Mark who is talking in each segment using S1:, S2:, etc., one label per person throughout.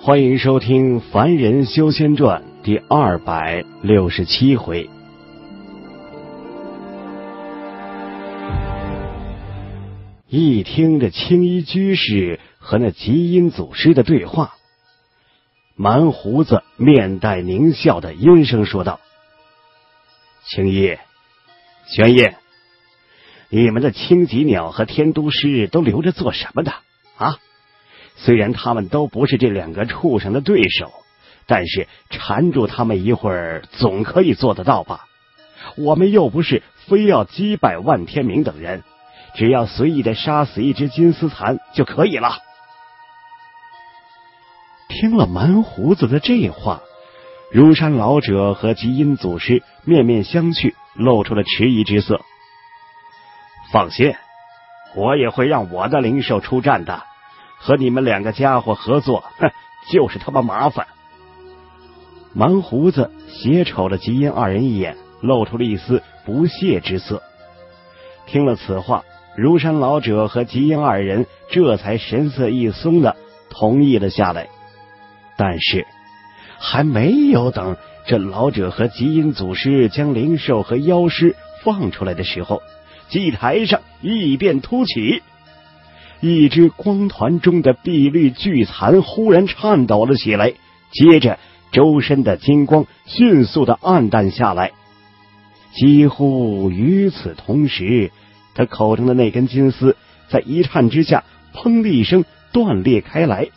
S1: 欢迎收听《凡人修仙传》第267回。一听着青衣居士和那极阴祖师的对话，蛮胡子面带狞笑的阴声说道：“青衣、玄烨，你们的青棘鸟和天都师都留着做什么的啊？虽然他们都不是这两个畜生的对手，但是缠住他们一会儿总可以做得到吧？我们又不是非要击败万天明等人，只要随意的杀死一只金丝蚕就可以了。”听了蛮胡子的这话，如山老者和极阴祖师面面相觑，露出了迟疑之色。放心，我也会让我的灵兽出战的，和你们两个家伙合作，就是他妈麻烦。蛮胡子斜瞅了极阴二人一眼，露出了一丝不屑之色。听了此话，如山老者和极阴二人这才神色一松的同意了下来。但是还没有等这老者和极阴祖师将灵兽和妖尸放出来的时候，祭台上异变突起，一只光团中的碧绿巨蚕忽然颤抖了起来，接着周身的金光迅速的暗淡下来。几乎与此同时，他口中的那根金丝在一颤之下砰的一声断裂开来。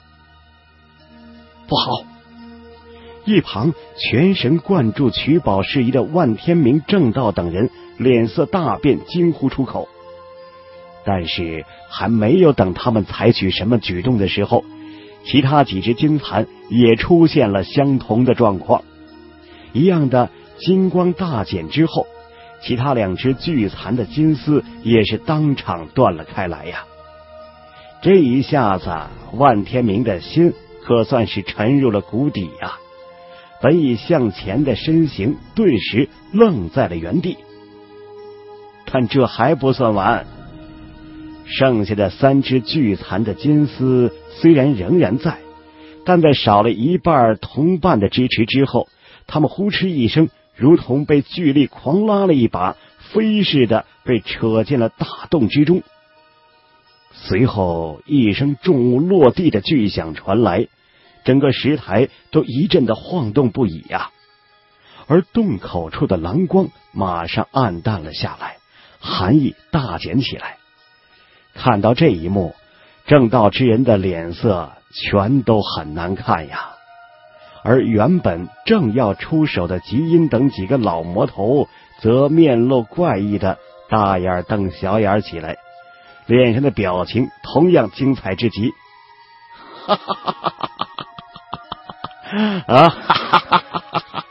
S1: 不好！一旁全神贯注取宝事宜的万天明、正道等人脸色大变，惊呼出口。但是还没有等他们采取什么举动的时候，其他几只金蚕也出现了相同的状况。一样的金光大减之后，其他两只巨蚕的金丝也是当场断了开来呀。这一下子，万天明的心可算是沉入了谷底呀，本已向前的身形顿时愣在了原地。但这还不算完，剩下的3只巨蚕的金丝虽然仍然在，但在少了一半同伴的支持之后，他们呼哧一声，如同被巨力狂拉了一把，飞似的被扯进了大洞之中。随后一声重物落地的巨响传来，整个石台都一阵的晃动不已呀。而洞口处的蓝光马上暗淡了下来，寒意大减起来。看到这一幕，正道之人的脸色全都很难看呀。而原本正要出手的极阴等几个老魔头则面露怪异的大眼瞪小眼起来，脸上的表情同样精彩之极。哈哈哈哈哈哈！啊哈哈哈哈哈！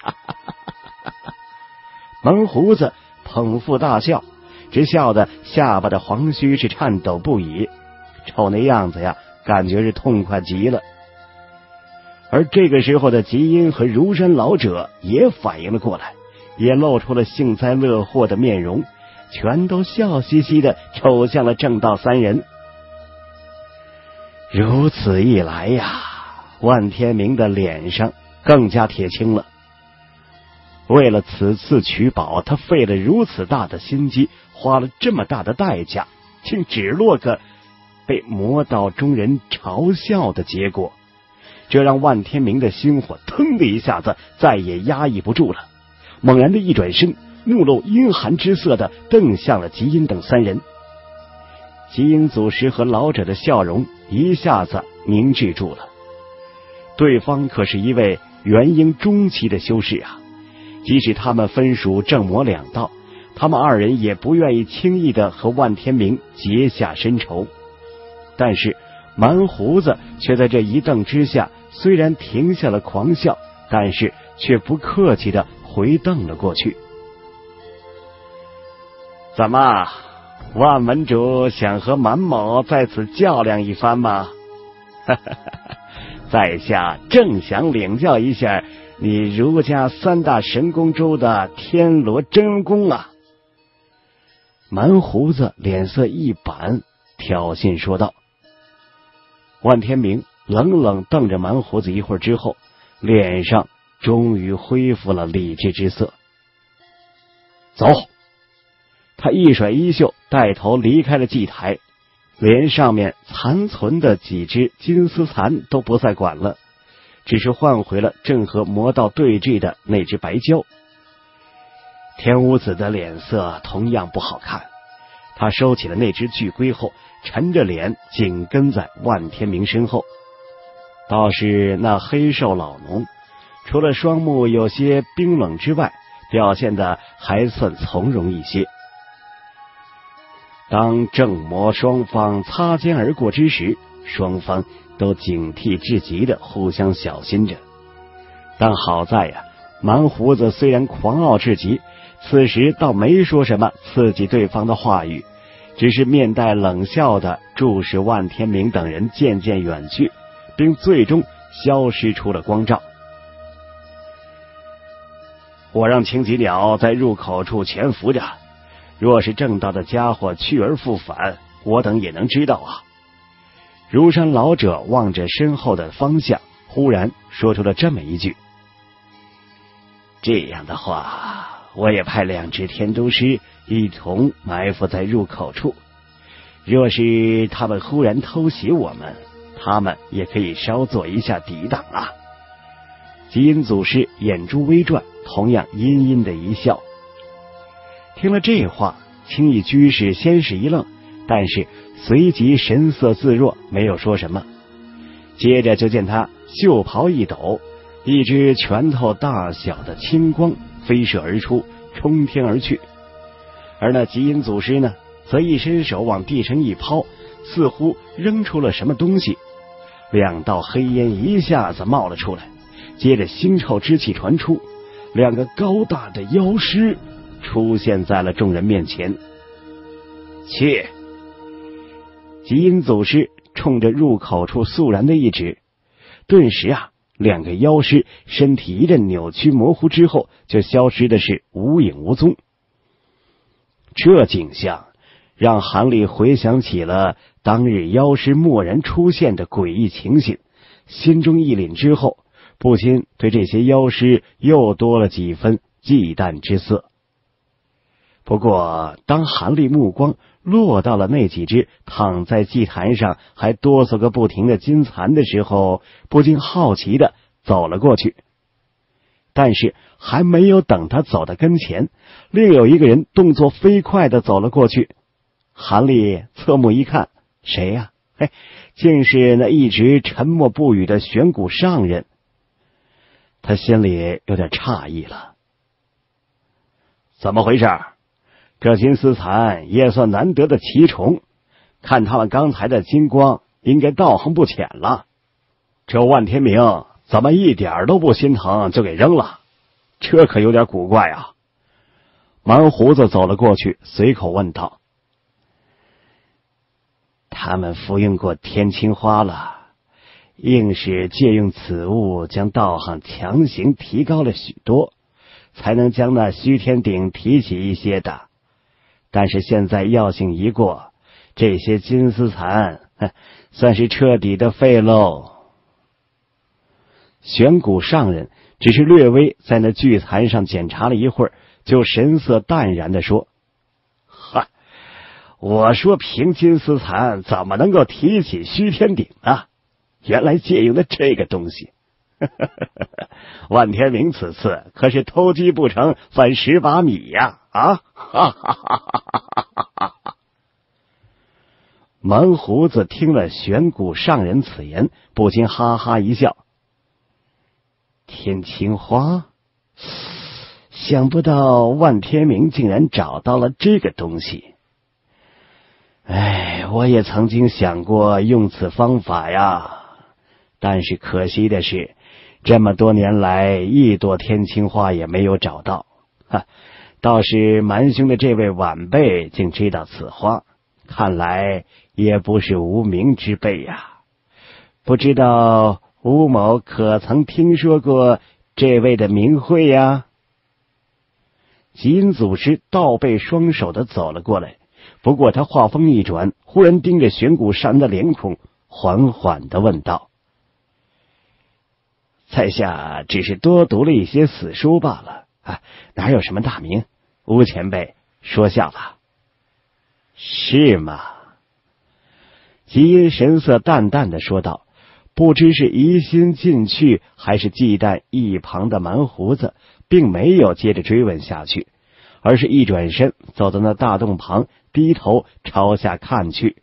S1: 蛮胡子捧腹大笑，直笑得下巴的黄须是颤抖不已，瞅那样子呀，感觉是痛快极了。而这个时候的极阴和如山老者也反应了过来，也露出了幸灾乐祸的面容，全都笑嘻嘻的瞅向了正道3人。如此一来呀，万天明的脸上更加铁青了。为了此次取宝，他费了如此大的心机，花了这么大的代价，竟只落个被魔道中人嘲笑的结果，这让万天明的心火腾的一下子再也压抑不住了，猛然的一转身，目露阴寒之色的瞪向了极阴等3人。极阴祖师和老者的笑容一下子凝滞住了，对方可是一位元婴中期的修士啊，即使他们分属正魔2道，他们2人也不愿意轻易的和万天明结下深仇。但是蛮胡子却在这一瞪之下，虽然停下了狂笑，但是却不客气的回瞪了过去。怎么，万门主想和蛮某在此较量一番吗？在下正想领教一下你儒家3大神功中的天罗真功啊！蛮胡子脸色一板，挑衅说道。万天明冷冷瞪着蛮胡子一会儿之后，脸上终于恢复了理智之色。走！他一甩衣袖，带头离开了祭台，连上面残存的几只金丝蚕都不再管了，只是换回了正和魔道对峙的那只白蛟。天乌子的脸色同样不好看，他收起了那只巨龟后，沉着脸紧跟在万天明身后。倒是那黑瘦老农，除了双目有些冰冷之外，表现得还算从容一些。当正魔双方擦肩而过之时，双方都警惕至极的互相小心着。但好在呀，蛮胡子虽然狂傲至极，此时倒没说什么刺激对方的话语，只是面带冷笑的注视万天明等人渐渐远去，并最终消失出了光照。我让青棘鸟在入口处潜伏着，若是正道的家伙去而复返，我等也能知道啊。如山老者望着身后的方向，忽然说出了这么一句：这样的话，我也派2只天都师一同埋伏在入口处，若是他们忽然偷袭我们，他们也可以稍做一下抵挡啊。极阴祖师眼珠微转，同样阴阴的一笑。听了这话，青衣居士先是一愣，但是随即神色自若，没有说什么。接着就见他袖袍一抖，一只拳头大小的青光飞射而出，冲天而去。而那极阴祖师呢，则一伸手往地上一抛，似乎扔出了什么东西，2道黑烟一下子冒了出来，接着腥臭之气传出，2个高大的妖尸出现在了众人面前。去！极阴祖师冲着入口处肃然的一指，顿时啊，2个妖尸身体一阵扭曲模糊之后，就消失的是无影无踪。这景象让韩立回想起了当日妖尸蓦然出现的诡异情形，心中一凛之后，不禁对这些妖尸又多了几分忌惮之色。不过当韩立目光落到了那几只躺在祭坛上还哆嗦个不停的金蚕的时候，不禁好奇的走了过去。但是还没有等他走到跟前，另有一个人动作飞快的走了过去。韩立侧目一看，谁呀？竟是那一直沉默不语的玄谷上人。他心里有点诧异了。怎么回事？这金丝蚕也算难得的奇虫，看他们刚才的金光，应该道行不浅了。这万天明怎么一点都不心疼就给扔了？这可有点古怪啊。蛮胡子走了过去，随口问道：他们服用过天青花了，硬是借用此物将道行强行提高了许多，才能将那虚天鼎提起一些的。但是现在药性一过，这些金丝蚕算是彻底的废喽。玄谷上人只是略微在那巨蚕上检查了一会儿，就神色淡然地说：我说凭金丝蚕怎么能够提起虚天鼎啊？原来借用的这个东西。万天明此次可是偷鸡不成反蚀米呀！蛮胡子听了玄谷上人此言，不禁哈哈一笑。天青花，想不到万天明竟然找到了这个东西。我也曾经想过用此方法呀，但是可惜的是，这么多年来一朵天青花也没有找到。倒是蛮兄的这位晚辈竟知道此花，看来也不是无名之辈呀。不知道吴某可曾听说过这位的名讳呀？极阴祖师倒背双手的走了过来，不过他话锋一转，忽然盯着玄谷上人的脸孔，缓缓的问道： 在下只是多读了一些死书罢了啊，哪有什么大名？吴前辈说笑了。是吗？吉因神色淡淡的说道，不知是疑心进去还是忌惮一旁的蛮胡子，并没有接着追问下去，而是一转身走到那大洞旁，低头朝下看去。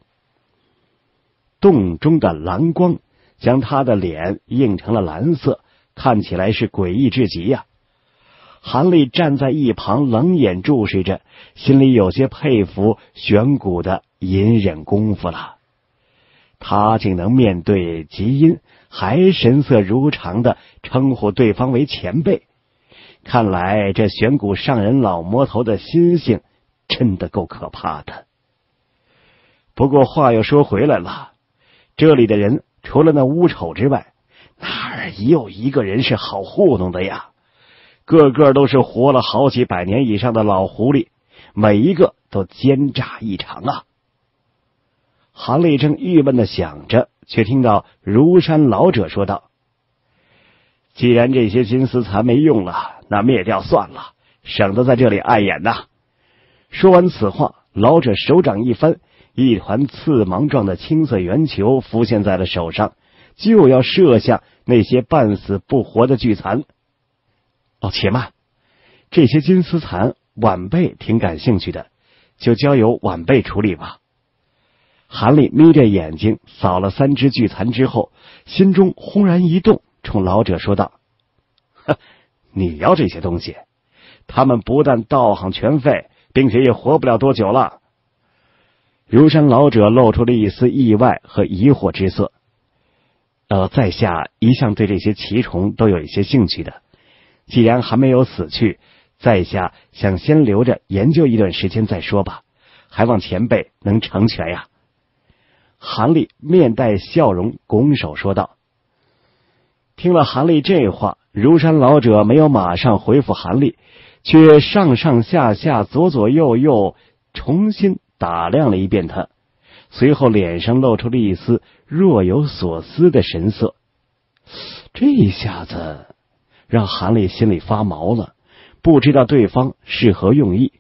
S1: 洞中的蓝光将他的脸映成了蓝色，看起来是诡异至极呀。韩立站在一旁冷眼注视着，心里有些佩服玄谷的隐忍功夫了。他竟能面对吉因还神色如常的称呼对方为前辈，看来这玄谷上人老魔头的心性真的够可怕的。不过话又说回来了，这里的人除了那乌丑之外，哪儿有一个人是好糊弄的呀？个个都是活了好几百年以上的老狐狸，每一个都奸诈异常啊！韩立正郁闷的想着，却听到如山老者说道：“既然这些金丝蚕没用了，那灭掉算了，省得在这里碍眼呐。”说完此话，老者手掌一翻，一团刺芒状的青色圆球浮现在了手上，就要射向那些半死不活的巨蚕。且慢，这些金丝蚕晚辈挺感兴趣的，就交由晚辈处理吧。韩立眯着眼睛扫了3只巨蚕之后，心中轰然一动，冲老者说道：“你要这些东西，他们不但道行全废，并且也活不了多久了。”如山老者露出了一丝意外和疑惑之色。在下一向对这些奇虫都有一些兴趣的，既然还没有死去，在下想先留着研究一段时间再说吧，还望前辈能成全呀。韩立面带笑容，拱手说道。听了韩立这话，如山老者没有马上回复韩立，却上上下下左左右右重新打量了一遍他，随后脸上露出了一丝若有所思的神色。这一下子让韩立心里发毛了，不知道对方是何用意。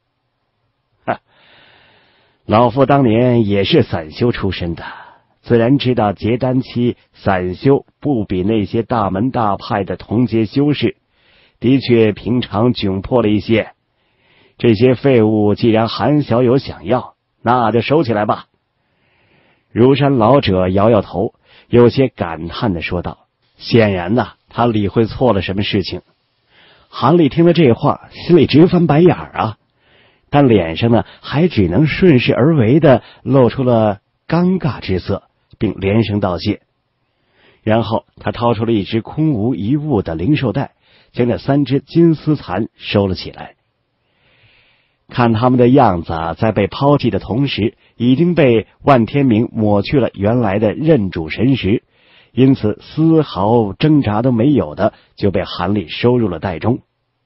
S1: 老夫当年也是散修出身的，自然知道结丹期散修不比那些大门大派的同阶修士，的确平常窘迫了一些。这些废物既然韩小友想要，那就收起来吧。如山老者摇摇头，有些感叹地说道。显然他理会错了什么事情。韩立听了这话，心里直翻白眼啊，但脸上还只能顺势而为的露出了尴尬之色，并连声道谢。然后他掏出了一只空无一物的灵兽袋，将那3只金丝蚕收了起来。看他们的样子，在被抛弃的同时，已经被万天明抹去了原来的认主神识，因此丝毫挣扎都没有的就被韩立收入了袋中。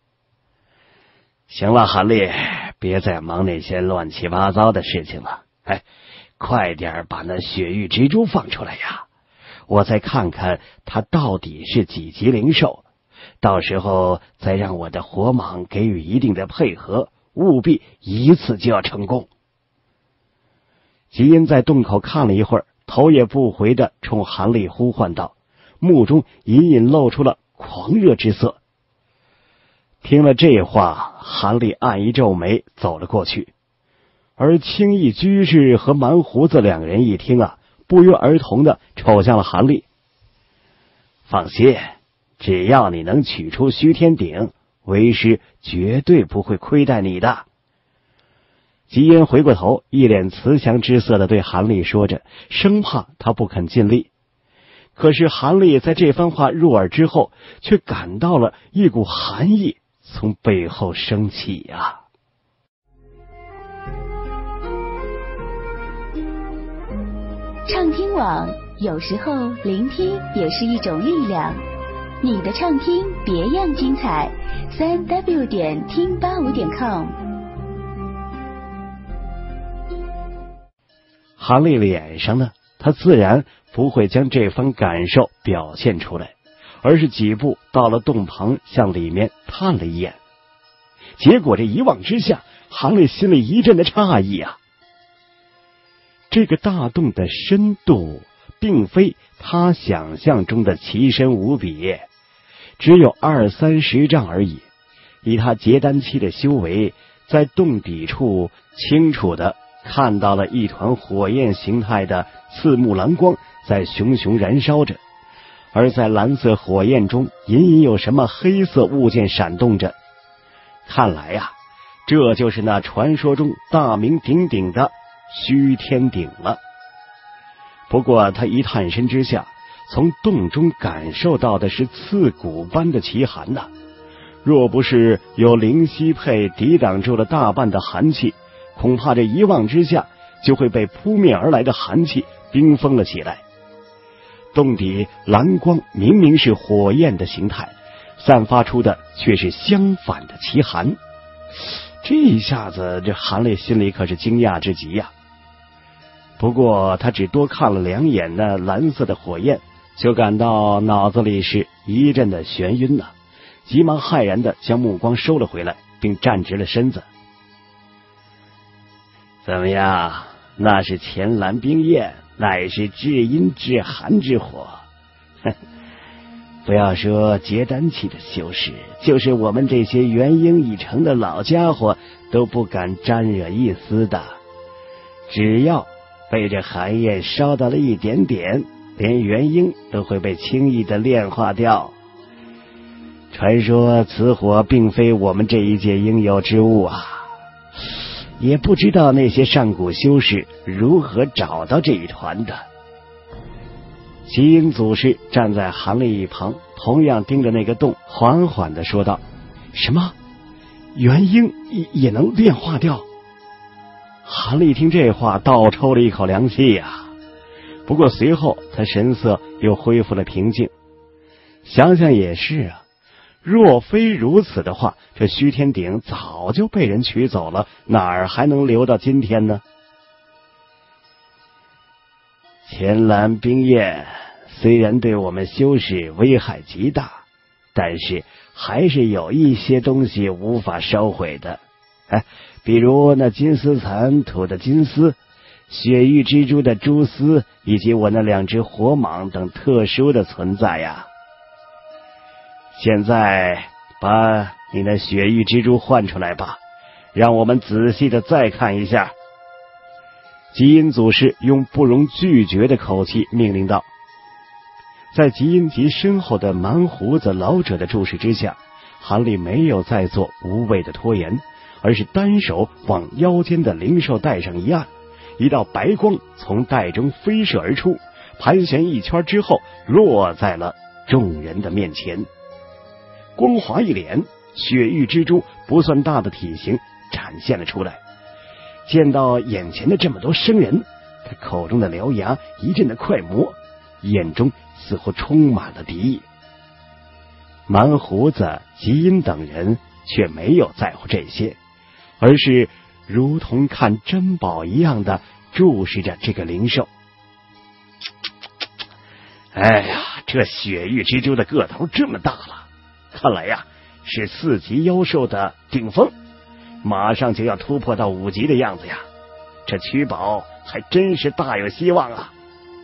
S1: 行了，韩立，别再忙那些乱七八糟的事情了，快点把那雪域蜘蛛放出来呀！我再看看它到底是几级灵兽，到时候再让我的火蟒给予一定的配合，务必一次就要成功。吉因在洞口看了一会儿，头也不回的冲韩立呼唤道，目中隐隐露出了狂热之色。听了这话，韩立暗一皱眉，走了过去。而青翼居士和蛮胡子2人一听不约而同的瞅向了韩立。放心，只要你能取出虚天鼎，为师绝对不会亏待你的。吉因回过头，一脸慈祥之色的对韩立说着，生怕他不肯尽力。可是韩立在这番话入耳之后，却感到了一股寒意从背后升起呀。
S2: 畅听网，有时候聆听也是一种力量。你的畅听别样精彩，3w 点听85.com。
S1: 韩立脸上他自然不会将这番感受表现出来， 而是几步到了洞旁，向里面探了一眼。结果这一望之下，韩磊心里一阵的诧异啊！这个大洞的深度并非他想象中的奇深无比，只有20-30丈而已。以他结丹期的修为，在洞底处清楚的看到了一团火焰形态的刺目蓝光在熊熊燃烧着，而在蓝色火焰中隐隐有什么黑色物件闪动着。看来呀，这就是那传说中大名鼎鼎的虚天鼎了。不过他一探身之下，从洞中感受到的是刺骨般的奇寒呐。若不是有灵犀佩抵挡住了大半的寒气，恐怕这一望之下就会被扑面而来的寒气冰封了起来。洞底蓝光明明是火焰的形态，散发出的却是相反的奇寒。这一下子，这韩磊心里可是惊讶之极呀。不过他只多看了2眼那蓝色的火焰，就感到脑子里是一阵的眩晕了，急忙骇然的将目光收了回来，并站直了身子。怎么样？那是乾蓝冰焰，乃是至阴至寒之火。不要说结丹期的修士，就是我们这些元婴已成的老家伙都不敢沾惹一丝的。只要被这寒焰烧到了一点点，连元婴都会被轻易的炼化掉。传说此火并非我们这一届应有之物啊，也不知道那些上古修士如何找到这一团的。齐阴祖师站在韩磊一旁，同样盯着那个洞，缓缓地说道：什么？元婴也能炼化掉？韩磊一听这话，倒抽了一口凉气呀。不过随后他神色又恢复了平静，想想也是啊，若非如此的话，这虚天鼎早就被人取走了，哪儿还能留到今天呢？乾蓝冰焰虽然对我们修士危害极大，但是还是有一些东西无法烧毁的。比如那金丝蚕吐的金丝，雪域蜘蛛的蛛丝，以及我那2只火蟒等特殊的存在呀。现在把你那雪域蜘蛛换出来吧，让我们仔细的再看一下。极阴祖师用不容拒绝的口气命令道。在极阴极身后的蛮胡子老者的注视之下，韩立没有再做无谓的拖延，而是单手往腰间的灵兽带上一按，一道白光从带中飞射而出，盘旋一圈之后落在了众人的面前。光华一脸，雪域蜘蛛不算大的体型展现了出来。见到眼前的这么多生人，他口中的獠牙一阵的快磨，眼中似乎充满了敌意。蛮胡子、吉阴等人却没有在乎这些，而是如同看珍宝一样的注视着这个灵兽。哎呀，这雪域蜘蛛的个头这么大了，看来呀是4级妖兽的顶峰，马上就要突破到5级的样子呀，这取宝还真是大有希望啊。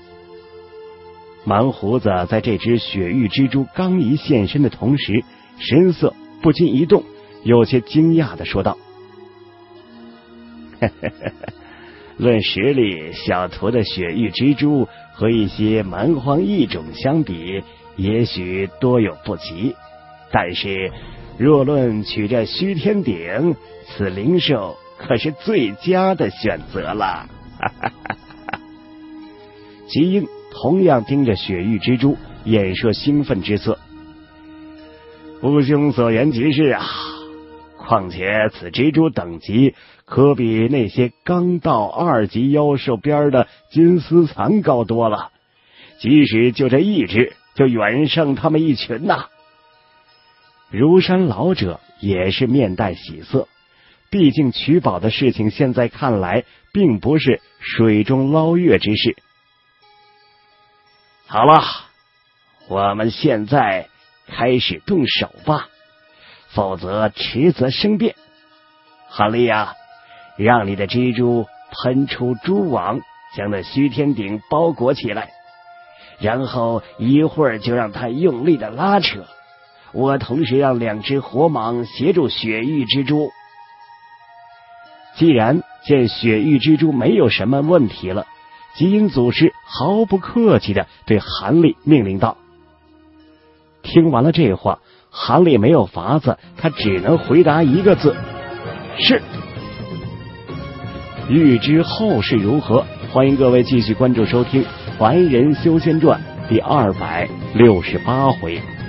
S1: 蛮胡子在这只雪域蜘蛛刚一现身的同时，神色不禁一动，有些惊讶地说道：论实力，小徒的雪域蜘蛛和一些蛮荒异种相比，也许多有不及，但是若论取这虚天鼎，此灵兽可是最佳的选择了。吉英同样盯着雪域蜘蛛，眼射兴奋之色。父兄所言极是啊，况且此蜘蛛等级可比那些刚到2级妖兽边的金丝蚕高多了，即使就这一只，就远胜他们一群呐。如山老者也是面带喜色，毕竟取宝的事情现在看来并不是水中捞月之事。好了，我们现在开始动手吧，否则迟则生变。韩立呀，让你的蜘蛛喷出蛛网，将那虚天鼎包裹起来，然后一会儿就让它用力的拉扯，我同时让2只火蟒协助雪域蜘蛛。既然见雪域蜘蛛没有什么问题了，极阴祖师毫不客气地对韩立命令道。听完了这话，韩立没有法子，他只能回答一个字：是。欲知后事如何，欢迎各位继续关注收听《凡人修仙传》第268回。